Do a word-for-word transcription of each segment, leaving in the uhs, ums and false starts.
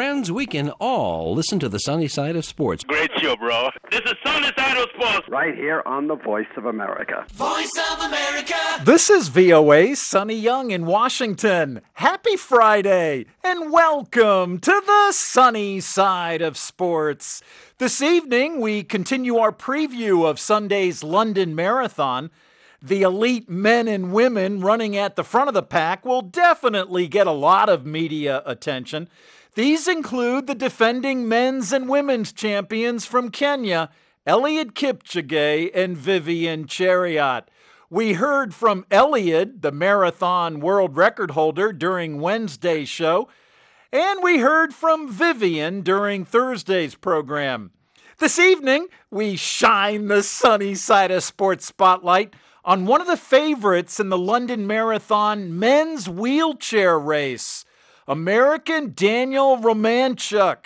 friends, we can all listen to the sunny side of sports. Great show, bro. This is Sunny Side of Sports. Right here on the Voice of America. Voice of America. This is V O A's Sonny Young in Washington. Happy Friday, and welcome to the sunny side of sports. This evening, we continue our preview of Sunday's London Marathon. The elite men and women running at the front of the pack will definitely get a lot of media attention. These include the defending men's and women's champions from Kenya, Eliud Kipchoge and Vivian Cheruiyot. We heard from Eliud, the marathon world record holder, during Wednesday's show, and we heard from Vivian during Thursday's program. This evening, we shine the sunny side of sports spotlight on one of the favorites in the London Marathon men's wheelchair race, American Daniel Romanchuk.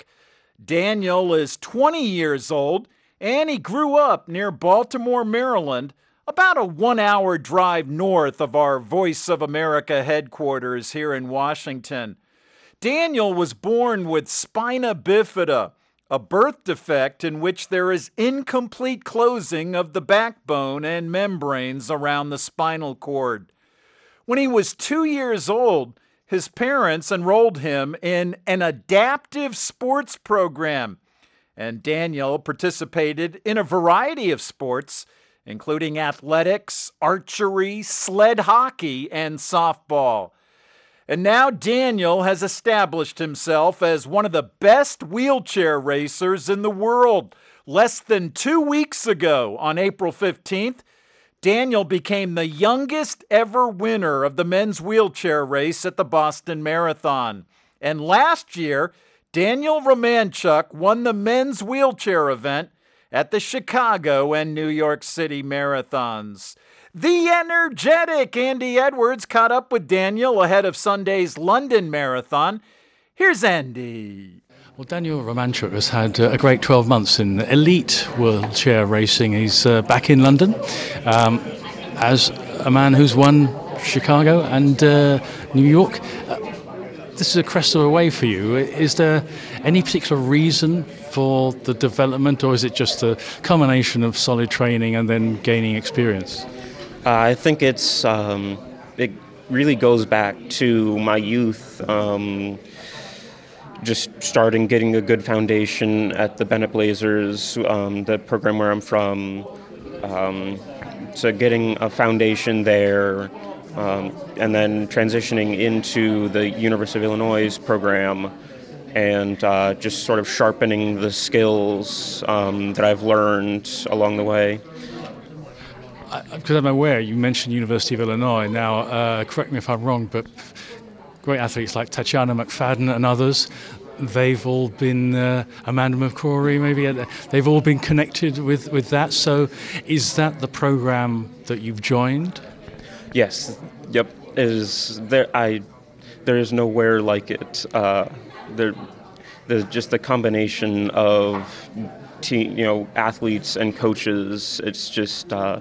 Daniel is twenty years old, and he grew up near Baltimore, Maryland, about a one-hour drive north of our Voice of America headquarters here in Washington. Daniel was born with spina bifida, a birth defect in which there is incomplete closing of the backbone and membranes around the spinal cord. When he was two years old, his parents enrolled him in an adaptive sports program, and Daniel participated in a variety of sports, including athletics, archery, sled hockey, and softball. And now Daniel has established himself as one of the best wheelchair racers in the world. Less than two weeks ago, on April fifteenth, Daniel became the youngest ever winner of the men's wheelchair race at the Boston Marathon. And last year, Daniel Romanchuk won the men's wheelchair event at the Chicago and New York City marathons. The energetic Andy Edwards caught up with Daniel ahead of Sunday's London Marathon. Here's Andy. Well, Daniel Romanchuk has had uh, a great twelve months in elite wheelchair racing. He's uh, back in London um, as a man who's won Chicago and uh, New York. Uh, this is a crest of a wave for you. Is there any particular reason for the development, or is it just a combination of solid training and then gaining experience? Uh, I think it's um, it really goes back to my youth. Um, just starting getting a good foundation at the Bennett Blazers, um, the program where I'm from. Um, so getting a foundation there, um, and then transitioning into the University of Illinois program, and uh, just sort of sharpening the skills um, that I've learned along the way. Because I'm aware, you mentioned University of Illinois. Now, uh, correct me if I'm wrong, but great athletes like Tatiana McFadden and others, they've all been, uh, Amanda McCrory maybe, uh, they've all been connected with, with that. So is that the program that you've joined? Yes. Yep. Is there? I there is nowhere like it. Uh, there, the just the combination of team, you know, athletes and coaches. It's just uh,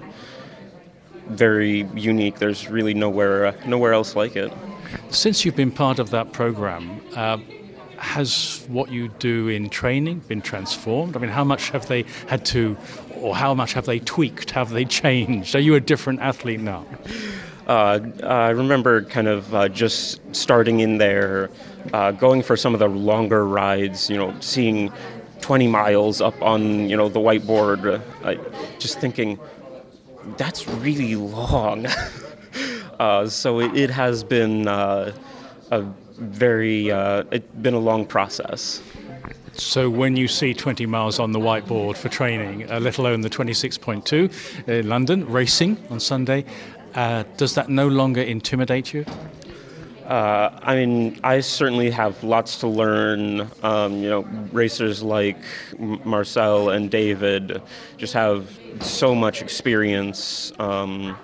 very unique. There's really nowhere uh, nowhere else like it. Since you've been part of that program, uh, has what you do in training been transformed? I mean, how much have they had to, or how much have they tweaked? Have they changed? Are you a different athlete now? Uh, I remember kind of uh, just starting in there, uh, going for some of the longer rides, you know, seeing twenty miles up on, you know, the whiteboard, uh, just thinking, that's really long. uh, so it, it has been uh, a very, uh, it's been a long process. So when you see twenty miles on the whiteboard for training, uh, let alone the twenty-six point two in London, racing on Sunday, uh, does that no longer intimidate you? Uh, I mean, I certainly have lots to learn. Um, you know, racers like Marcel and David just have so much experience. Um,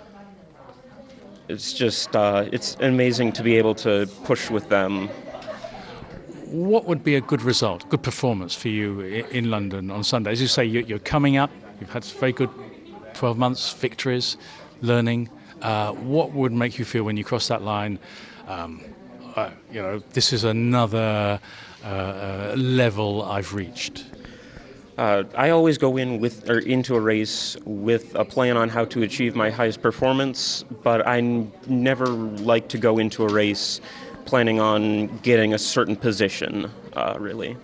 it's just, uh, it's amazing to be able to push with them. What would be a good result, good performance for you in London on Sunday? As you say, you're coming up, you've had very good twelve months, victories, learning. Uh, what would make you feel when you cross that line? Um, uh, you know, this is another uh, uh, level I've reached? Uh, I always go in with or into a race with a plan on how to achieve my highest performance, but I n- never like to go into a race planning on getting a certain position, uh, really.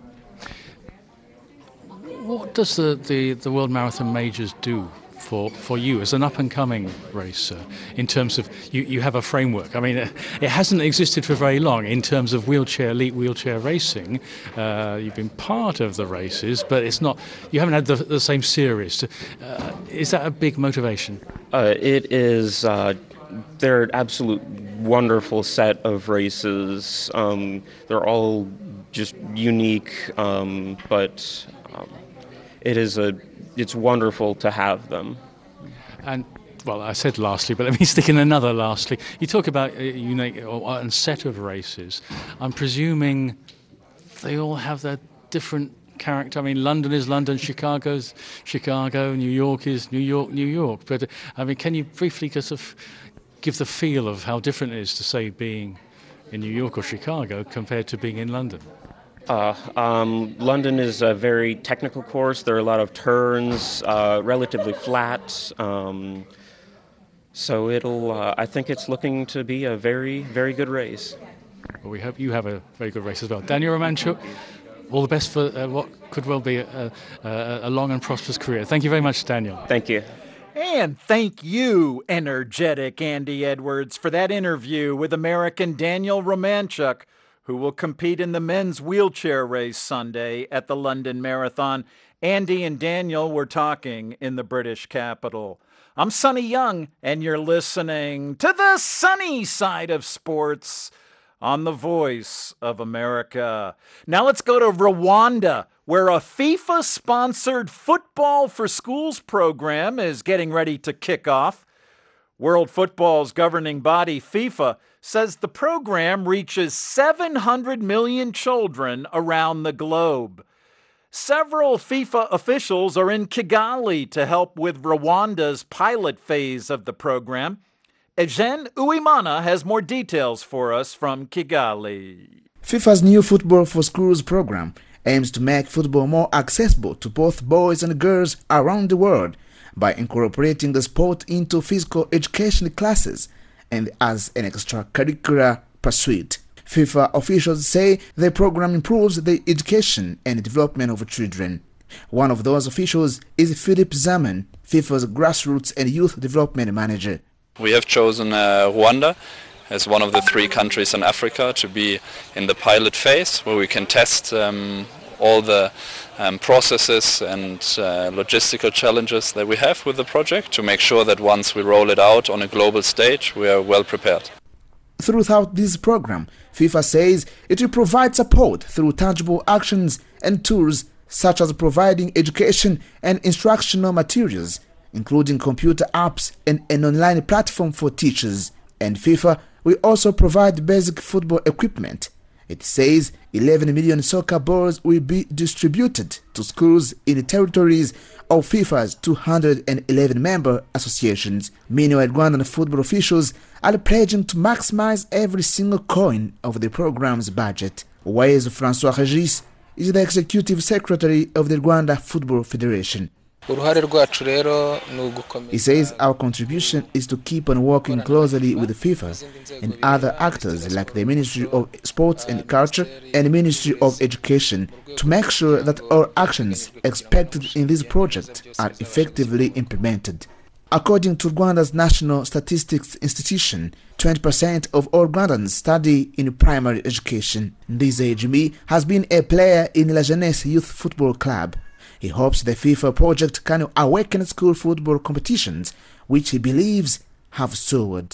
What does the, the, the World Marathon Majors do for, for you as an up-and-coming racer in terms of, you, you have a framework? I mean, it hasn't existed for very long in terms of wheelchair, elite wheelchair racing. Uh, you've been part of the races, but it's not, you haven't had the, the same series. Uh, is that a big motivation? Uh, it is, uh, they're an absolute wonderful set of races. Um, they're all just unique, um, but um, it is a it's wonderful to have them. And, well, I said lastly, but let me stick in another lastly. You talk about a unique or a set of races. I'm presuming they all have their different character. I mean, London is London, Chicago's Chicago, New York is New York, New York. But, I mean, can you briefly sort of give the feel of how different it is to, say, being in New York or Chicago compared to being in London? Uh, um, London is a very technical course. There are a lot of turns, uh, relatively flat. Um, so it'll. Uh, I think it's looking to be a very, very good race. Well, we hope you have a very good race as well. Daniel Romanchuk, all the best for uh, what could well be a, a, a long and prosperous career. Thank you very much, Daniel. Thank you. And thank you, energetic Andy Edwards, for that interview with American Daniel Romanchuk, who will compete in the men's wheelchair race Sunday at the London Marathon. Andy and Daniel were talking in the British capital. I'm Sonny Young, and you're listening to the sunny side of sports on the Voice of America. Now let's go to Rwanda, where a FIFA-sponsored Football for Schools program is getting ready to kick off. World Football's governing body, FIFA, says the program reaches seven hundred million children around the globe. Several FIFA officials are in Kigali to help with Rwanda's pilot phase of the program. Eugene Uwimana has more details for us from Kigali. FIFA's new Football for Schools program aims to make football more accessible to both boys and girls around the world by incorporating the sport into physical education classes and as an extracurricular pursuit. FIFA officials say the program improves the education and development of children. One of those officials is Philip Zaman, FIFA's grassroots and youth development manager. We have chosen uh, Rwanda as one of the three countries in Africa to be in the pilot phase, where we can test um, all the um, processes and uh, logistical challenges that we have with the project to make sure that once we roll it out on a global stage, we are well prepared. Throughout this program, FIFA says it will provide support through tangible actions and tools such as providing education and instructional materials, including computer apps and an online platform for teachers. And FIFA will also provide basic football equipment. It says eleven million soccer balls will be distributed to schools in the territories of FIFA's two hundred eleven member associations. Meanwhile, Rwandan football officials are pledging to maximize every single coin of the program's budget. Ways Francois Regis is the executive secretary of the Rwanda Football Federation. He says our contribution is to keep on working closely with FIFA and other actors like the Ministry of Sports and Culture and the Ministry of Education to make sure that all actions expected in this project are effectively implemented. According to Rwanda's National Statistics Institution, twenty percent of all Rwandans study in primary education. Ndizeye Jimmy has been a player in La Jeunesse Youth Football Club. He hopes the FIFA project can awaken school football competitions, which he believes have soared.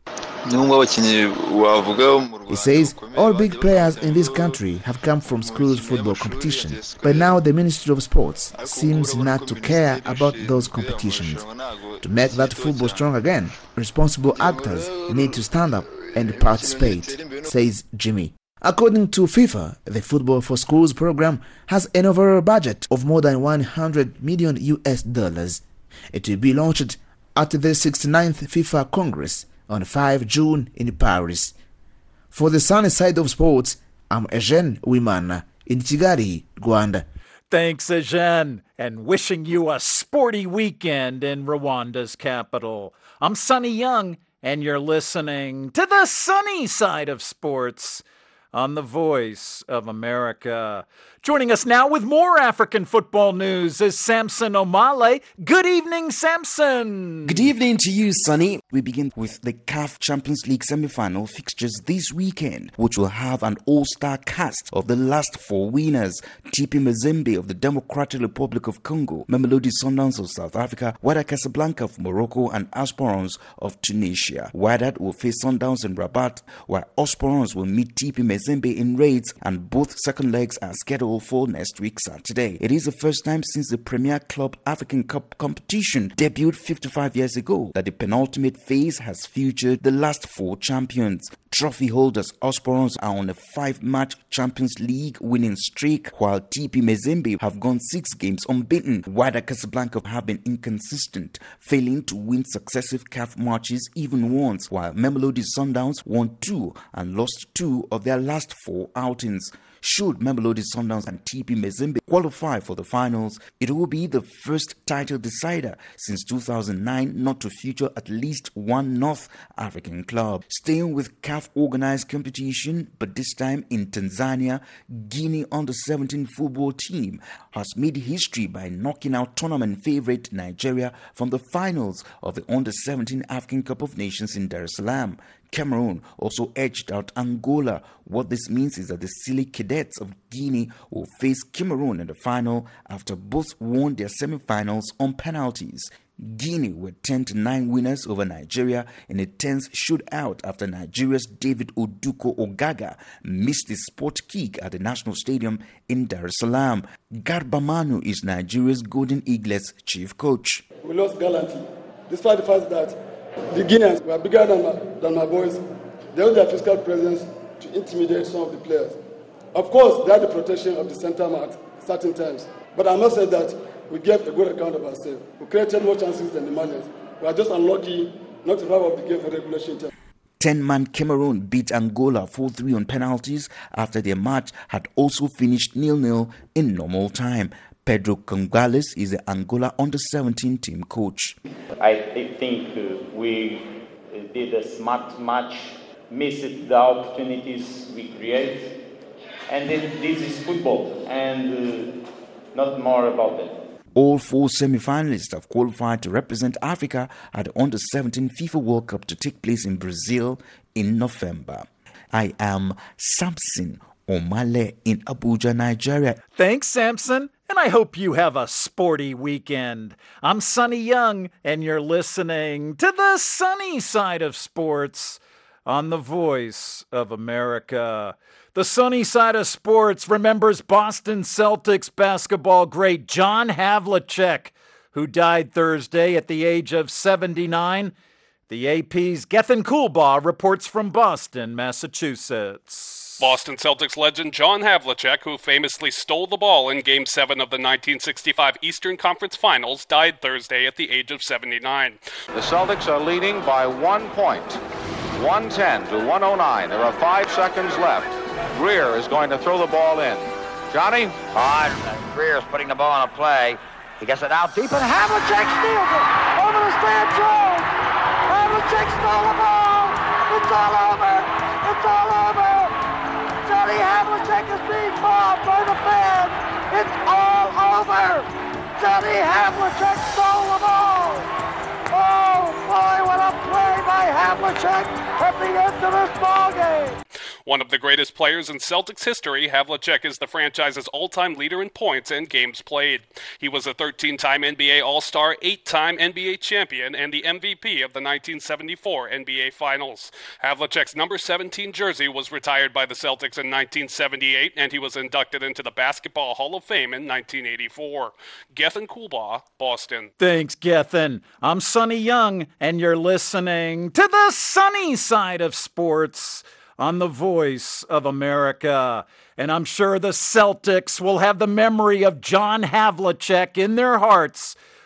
He says all big players in this country have come from schools football competition, but now the Ministry of Sports seems not to care about those competitions. To make that football strong again, responsible actors need to stand up and participate, says Jimmy. According to FIFA, the Football for Schools program has an overall budget of more than one hundred million U S dollars. It will be launched at the sixty-ninth FIFA Congress on the fifth of June in Paris. For the sunny side of sports, I'm Eugene Wimana in Kigali, Rwanda. Thanks, Eugene, and wishing you a sporty weekend in Rwanda's capital. I'm Sonny Young, and you're listening to the sunny side of sports on the Voice of America. Joining us now with more African football news is Samson Omale. Good evening, Samson. Good evening to you, Sonny. We begin with the C A F Champions League semi-final fixtures this weekend, which will have an all-star cast of the last four winners: T P Mazembe of the Democratic Republic of Congo, Mamelodi Sundowns of South Africa, Wydad Casablanca of Morocco, and Esperance of Tunisia. Wydad will face Sundowns in Rabat, while Esperance will meet T P Mazembe in Raids, and both second legs are scheduled for next week Saturday. It is the first time since the Premier Club African Cup competition debuted fifty-five years ago that the penultimate phase has featured the last four champions. Trophy holders Esperance are on a five-match Champions League winning streak, while T P Mazembe have gone six games unbeaten. Wydad Casablanca have been inconsistent, failing to win successive C A F matches even once, while Mamelodi Sundowns won two and lost two of their last four outings. Should Mamelodi Sundowns and T P Mazembe qualify for the finals, it will be the first title decider since two thousand nine not to feature at least one North African club. Staying with C A F organized competition, but this time in Tanzania, Guinea under seventeen football team has made history by knocking out tournament favorite Nigeria from the finals of the under seventeen African Cup of Nations in Dar es Salaam. Cameroon also edged out Angola. What this means is that the Silly Cadets of Guinea will face Cameroon in the final after both won their semi-finals on penalties. Guinea were ten to nine winners over Nigeria in a tense shootout after Nigeria's David Oduko Ogaga missed his spot kick at the National Stadium in Dar es Salaam. Garba Manu is Nigeria's Golden Eaglets chief coach. We lost gallantly, despite the fact that the Guineans were bigger than my, than my boys. They had their physical presence to intimidate some of the players. Of course, they had the protection of the centre at certain times. But I must say that we gave a good account of ourselves. We created more chances than the Malians. We are just unlucky not to wrap up the game for regulation time. ten-man Cameroon beat Angola four three on penalties after their match had also finished nil nil in normal time. Pedro Congales is the Angola under seventeen team coach. I think uh, we did a smart match, missed the opportunities we create, and it, this is football, and uh, not more about it. All four semi-finalists have qualified to represent Africa at the under seventeen FIFA World Cup to take place in Brazil in November. I am Samson Omale in Abuja, Nigeria. Thanks, Samson, and I hope you have a sporty weekend. I'm Sonny Young, and you're listening to the sunny side of sports on the Voice of America. The sunny side of sports remembers Boston Celtics basketball great John Havlicek, who died Thursday at the age of seventy-nine. The A P's Gethin Coolbaugh reports from Boston, Massachusetts. Boston Celtics legend John Havlicek, who famously stole the ball in Game seven of the nineteen sixty-five Eastern Conference Finals, died Thursday at the age of seventy-nine. The Celtics are leading by one point, one ten to one oh nine. There are five seconds left. Greer is going to throw the ball in. Johnny? On, Greer is putting the ball on a play. He gets it out deep, and Havlicek steals it over the stand zone. Havlicek stole the ball. It's all over. It's all over. Johnny Havlicek is being mobbed by the fans. It's all over. Johnny Havlicek stole the ball. Oh, boy, what a play by Havlicek at the end of this ball game. One of the greatest players in Celtics history, Havlicek is the franchise's all-time leader in points and games played. He was a thirteen-time N B A All-Star, eight-time N B A champion, and the M V P of the nineteen seventy-four N B A Finals. Havlicek's number seventeen jersey was retired by the Celtics in nineteen seventy-eight, and he was inducted into the Basketball Hall of Fame in nineteen eighty-four. Gethin Coolbaugh, Boston. Thanks, Gethin. I'm Sonny Young, and you're listening to the sunny side of sports on the Voice of America. And I'm sure the Celtics will have the memory of John Havlicek in their hearts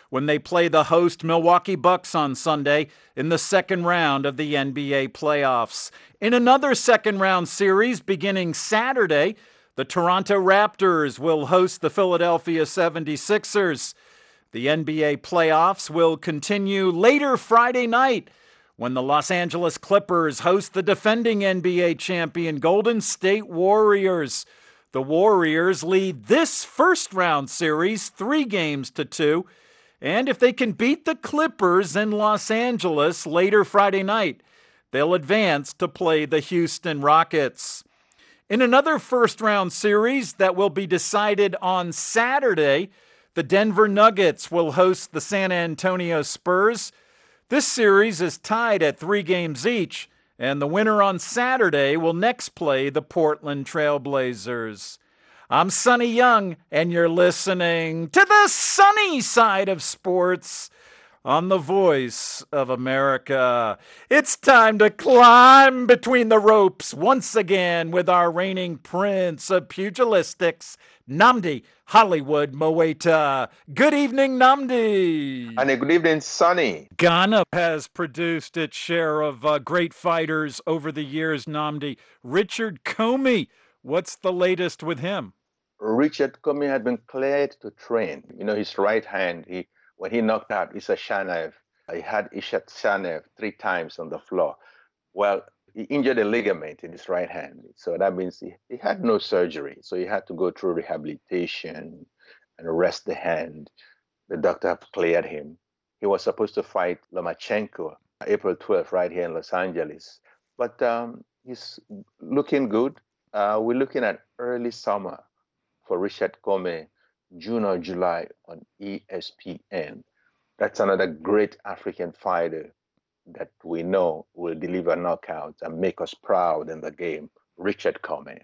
when they play the host Milwaukee Bucks on Sunday in the second round of the N B A playoffs. In another second-round series beginning Saturday, the Toronto Raptors will host the Philadelphia seventy-sixers. The N B A playoffs will continue later Friday night when the Los Angeles Clippers host the defending N B A champion Golden State Warriors. The Warriors lead this first-round series three games to two, and if they can beat the Clippers in Los Angeles later Friday night, they'll advance to play the Houston Rockets. In another first-round series that will be decided on Saturday, the Denver Nuggets will host the San Antonio Spurs. This series is tied at three games each, and the winner on Saturday will next play the Portland Trail Blazers. I'm Sonny Young, and you're listening to the sunny side of sports on the Voice of America. It's time to climb between the ropes once again with our reigning prince of pugilistics, Nnamdi Hollywood Moeta. Good evening, Nnamdi. And a good evening, Sonny. Ghana has produced its share of uh, great fighters over the years, Nnamdi. Richard Comey, what's the latest with him? Richard Comey had been cleared to train. You know, his right hand, he when he knocked out Issa Shanev, he had Issa Shanev three times on the floor. Well, he injured a ligament in his right hand. So that means he, he had no surgery. So he had to go through rehabilitation and rest the hand. The doctor cleared him. He was supposed to fight Lomachenko April twelfth right here in Los Angeles. But um, he's looking good. Uh, we're looking at early summer for Richard Comey, June or July on E S P N. That's another great African fighter that we know will deliver knockouts and make us proud in the game, Richard Comey.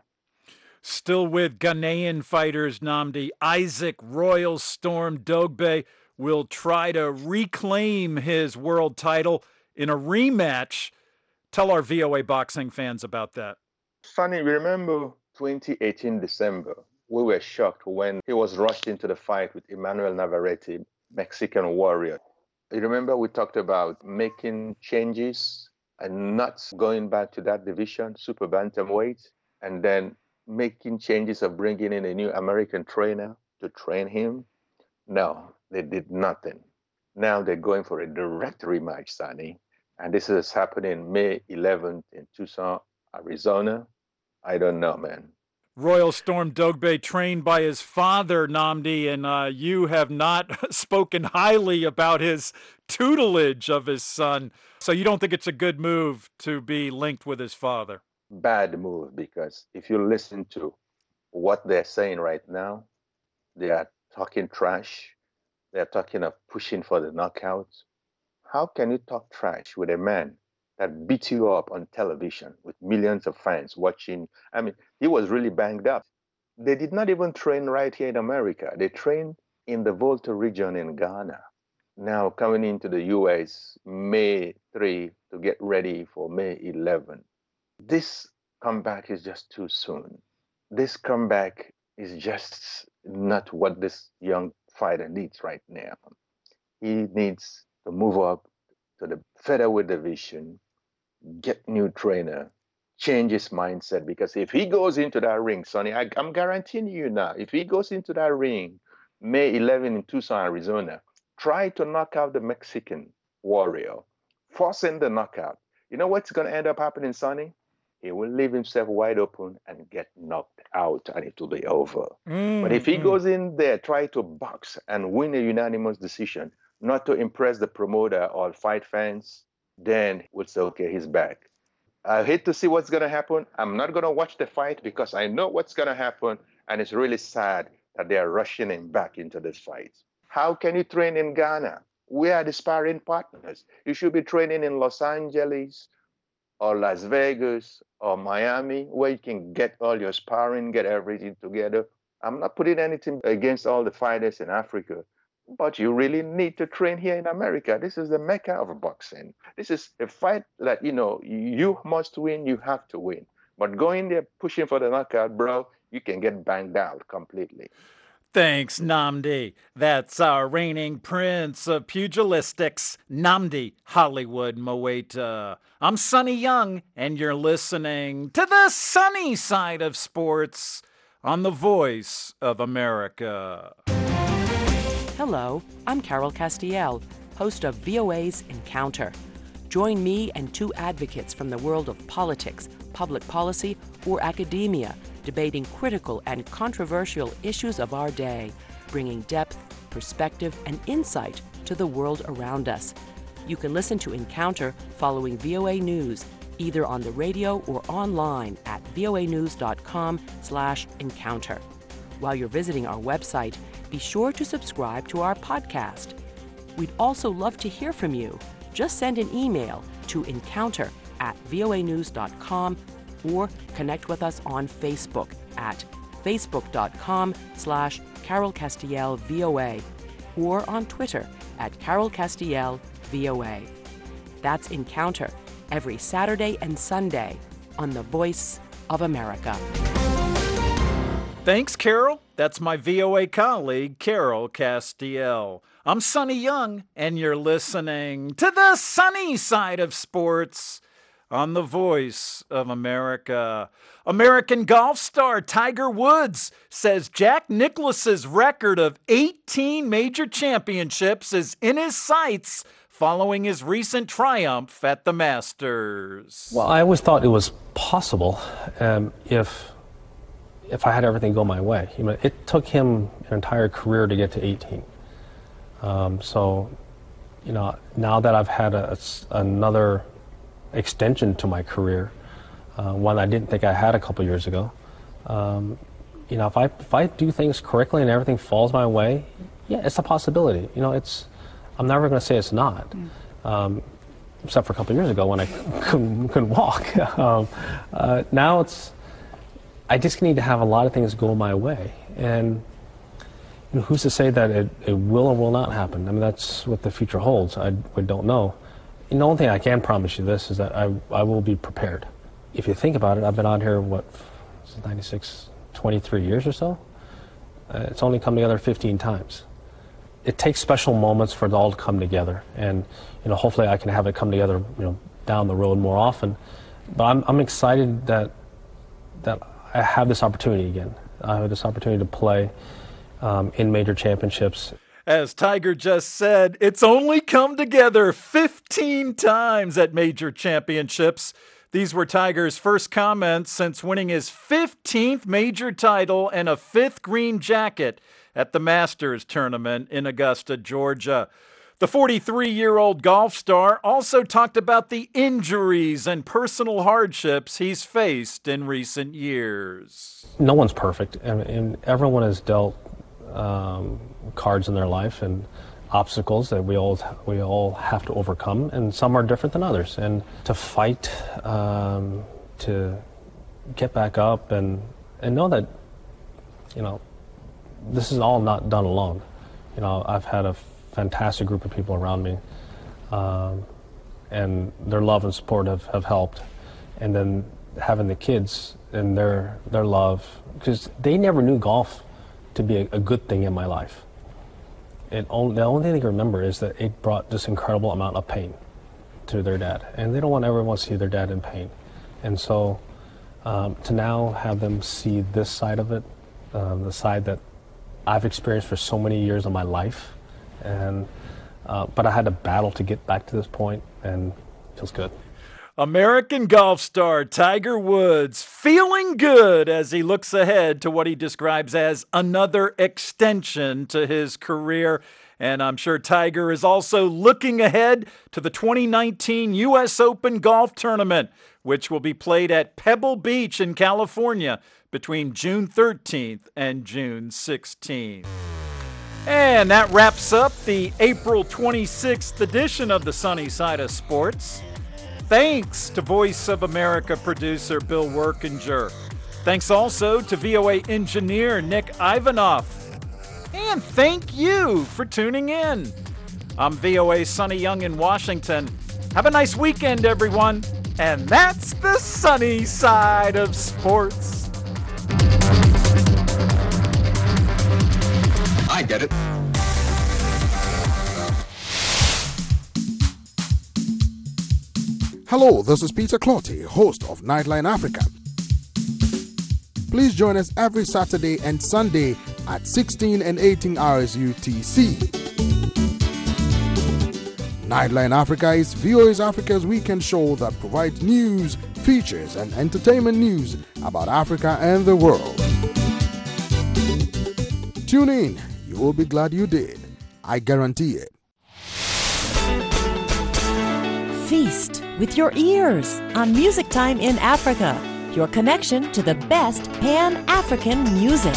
Still with Ghanaian fighters, Nnamdi, Isaac Royal Storm Dogbe will try to reclaim his world title in a rematch. Tell our V O A boxing fans about that. Sonny, remember twenty eighteen December, we were shocked when he was rushed into the fight with Emmanuel Navarrete, Mexican warrior. You remember we talked about making changes and not going back to that division, super bantamweight, and then making changes of bringing in a new American trainer to train him? No, they did nothing. Now they're going for a direct rematch, Sonny. And this is happening May eleventh in Tucson, Arizona. I don't know, man. Royal Storm Dogbe trained by his father, Nnamdi, and uh, you have not spoken highly about his tutelage of his son. So you don't think it's a good move to be linked with his father? Bad move, because if you listen to what they're saying right now, they are talking trash. They're talking of pushing for the knockouts. How can you talk trash with a man that beat you up on television with millions of fans watching? I mean, he was really banged up. They did not even train right here in America. They trained in the Volta region in Ghana. Now coming into the U S May third to get ready for May eleventh. This comeback is just too soon. This comeback is just not what this young fighter needs right now. He needs to move up to the featherweight division, get new trainer, change his mindset. Because if he goes into that ring, Sonny, I, I'm guaranteeing you now, if he goes into that ring May eleventh in Tucson, Arizona, try to knock out the Mexican warrior, forcing the knockout. You know what's going to end up happening, Sonny? He will leave himself wide open and get knocked out, and it will be over. Mm, but if he mm. goes in there, try to box and win a unanimous decision, not to impress the promoter or fight fans, then we'll say, okay, he's back. I hate to see what's going to happen. I'm not going to watch the fight because I know what's going to happen, and it's really sad that they are rushing him back into this fight. How can you train in Ghana? We are the sparring partners. You should be training in Los Angeles or Las Vegas or Miami, where you can get all your sparring, get everything together. I'm not putting anything against all the fighters in Africa, but you really need to train here in America. This is the mecca of boxing. This is a fight that, you know, you must win, you have to win. But going there pushing for the knockout, bro, you can get banged out completely. Thanks, Nnamdi. That's our reigning prince of pugilistics, Nnamdi Hollywood Moeta. I'm Sonny Young, and you're listening to the sunny side of sports on the Voice of America. Hello, I'm Carol Castiel, host of V O A's Encounter. Join me and two advocates from the world of politics, public policy, or academia, debating critical and controversial issues of our day, bringing depth, perspective, and insight to the world around us. You can listen to Encounter following V O A News, either on the radio or online at voanews.com slash encounter. While you're visiting our website, be sure to subscribe to our podcast. We'd also love to hear from you. Just send an email to encounter at voanews.com or connect with us on Facebook at facebook.com slash Carol Castiel VOA or on Twitter at Carol Castiel V O A. That's Encounter every Saturday and Sunday on the Voice of America. Thanks, Carol. That's my V O A colleague, Carol Castiel. I'm Sonny Young, and you're listening to the sunny side of sports on the Voice of America. American golf star Tiger Woods says Jack Nicklaus's record of eighteen major championships is in his sights following his recent triumph at the Masters. Well, I always thought it was possible um, if if I had everything go my way. You know, it took him an entire career to get to eighteen. Um, so, you know, now that I've had a, a, another extension to my career, uh, one I didn't think I had a couple years ago, um, you know, if I if I do things correctly and everything falls my way, yeah, it's a possibility. You know, it's I'm never going to say it's not, mm. um, except for a couple years ago when I couldn't, couldn't walk. um, uh, now it's I just need to have a lot of things go my way, and you know, who's to say that it, it will or will not happen? I mean, that's what the future holds. I we don't know. And the only thing I can promise you this is that I I will be prepared. If you think about it, I've been out here what since ninety-six, twenty-three years or so. Uh, it's only come together fifteen times. It takes special moments for it all to come together, and you know, hopefully I can have it come together, you know, down the road more often. But I'm I'm excited that that I have this opportunity again. I have this opportunity to play um, in major championships. As Tiger just said, it's only come together fifteen times at major championships. These were Tiger's first comments since winning his fifteenth major title and a fifth green jacket at the Masters tournament in Augusta, Georgia. The forty-three-year-old golf star also talked about the injuries and personal hardships he's faced in recent years. No one's perfect, and, and everyone has dealt um, cards in their life and obstacles that we all we all have to overcome, and some are different than others. And to fight, um, to get back up, and and know that, you know, this is all not done alone. You know, I've had a fantastic group of people around me, um, and their love and support have, have helped. And then having the kids and their their love, because they never knew golf to be a, a good thing in my life. It only, the only thing they can remember is that it brought this incredible amount of pain to their dad, and they don't want everyone to see their dad in pain. And so um, to now have them see this side of it, um, the side that I've experienced for so many years of my life, and uh, but I had to battle to get back to this point, and it feels good. American golf star Tiger Woods feeling good as he looks ahead to what he describes as another extension to his career. And I'm sure Tiger is also looking ahead to the twenty nineteen U S Open Golf Tournament, which will be played at Pebble Beach in California between June thirteenth and June sixteenth. And that wraps up the April twenty-sixth edition of the Sunny Side of Sports. Thanks to Voice of America producer Bill Workinger. Thanks also to V O A engineer Nick Ivanoff. And thank you for tuning in. I'm V O A's Sonny Young in Washington. Have a nice weekend, everyone. And that's the Sunny Side of Sports. I get it. Hello, this is Peter Clotty, host of Nightline Africa. Please join us every Saturday and Sunday at sixteen and eighteen hours U T C. Nightline Africa is V O A's Africa's weekend show that provides news, features, and entertainment news about Africa and the world. Tune in. You will be glad you did. I guarantee it. Feast with your ears on Music Time in Africa, your connection to the best Pan-African music.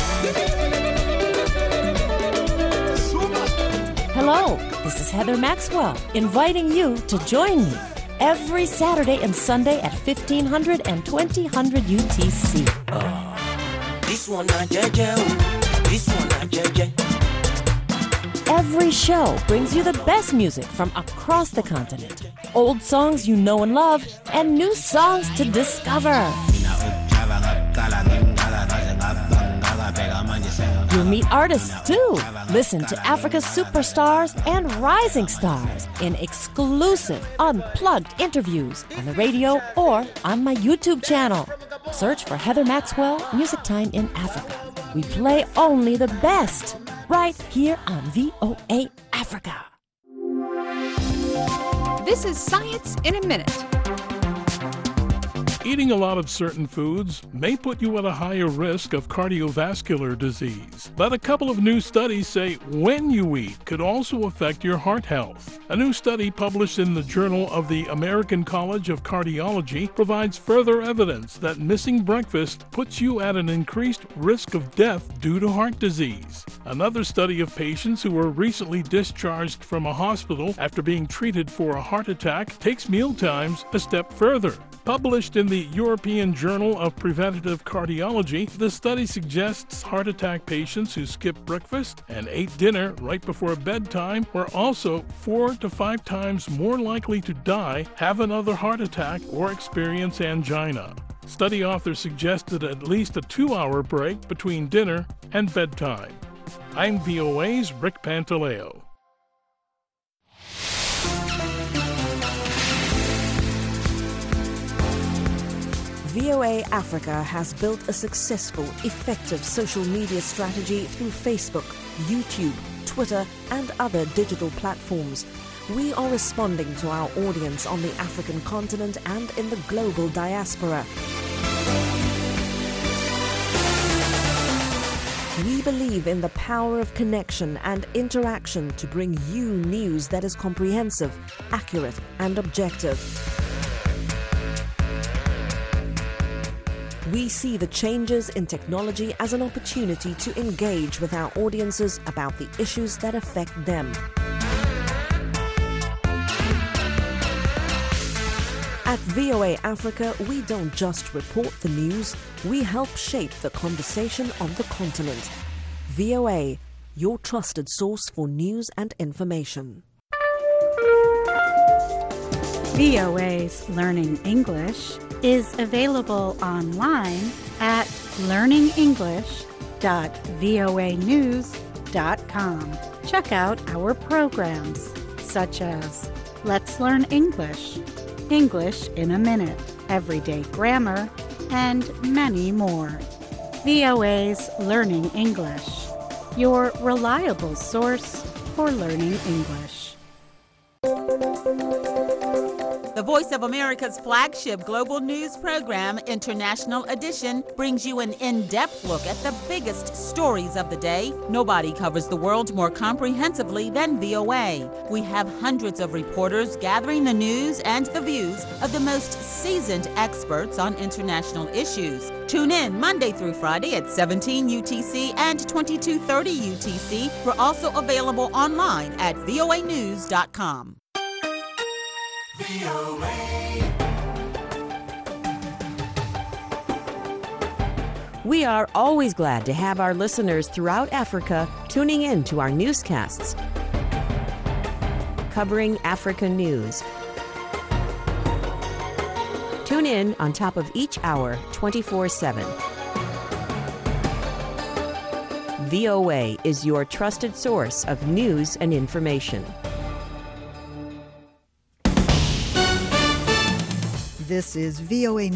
Hello, this is Heather Maxwell, inviting you to join me every Saturday and Sunday at fifteen hundred and twenty hundred U T C. Uh, this one not J J, this one not J J. Every show brings you the best music from across the continent. Old songs you know and love, and new songs to discover. You'll meet artists too. Listen to Africa's superstars and rising stars in exclusive, unplugged interviews on the radio or on my YouTube channel. Search for Heather Maxwell, Music Time in Africa. We play only the best, right here on V O A Africa. This is Science in a Minute. Eating a lot of certain foods may put you at a higher risk of cardiovascular disease. But a couple of new studies say when you eat could also affect your heart health. A new study published in the Journal of the American College of Cardiology provides further evidence that missing breakfast puts you at an increased risk of death due to heart disease. Another study of patients who were recently discharged from a hospital after being treated for a heart attack takes mealtimes a step further. Published in the European Journal of Preventive Cardiology, the study suggests heart attack patients who skipped breakfast and ate dinner right before bedtime were also four to five times more likely to die, have another heart attack, or experience angina. Study authors suggested at least a two-hour break between dinner and bedtime. I'm V O A's Rick Pantaleo. V O A Africa has built a successful, effective social media strategy through Facebook, YouTube, Twitter, and other digital platforms. We are responding to our audience on the African continent and in the global diaspora. We believe in the power of connection and interaction to bring you news that is comprehensive, accurate, and objective. We see the changes in technology as an opportunity to engage with our audiences about the issues that affect them. At V O A Africa, we don't just report the news, we help shape the conversation on the continent. V O A, your trusted source for news and information. V O A's Learning English is available online at learning english dot voa news dot com. Check out our programs such as Let's Learn English, English in a Minute, Everyday Grammar, and many more. V O A's Learning English, your reliable source for learning English. The Voice of America's flagship global news program, International Edition, brings you an in-depth look at the biggest stories of the day. Nobody covers the world more comprehensively than V O A. We have hundreds of reporters gathering the news and the views of the most seasoned experts on international issues. Tune in Monday through Friday at seventeen U T C and twenty-two thirty U T C. We're also available online at V O A news dot com. V O A. We are always glad to have our listeners throughout Africa tuning in to our newscasts, covering African news. Tune in on top of each hour, twenty-four seven. V O A is your trusted source of news and information. This is V O A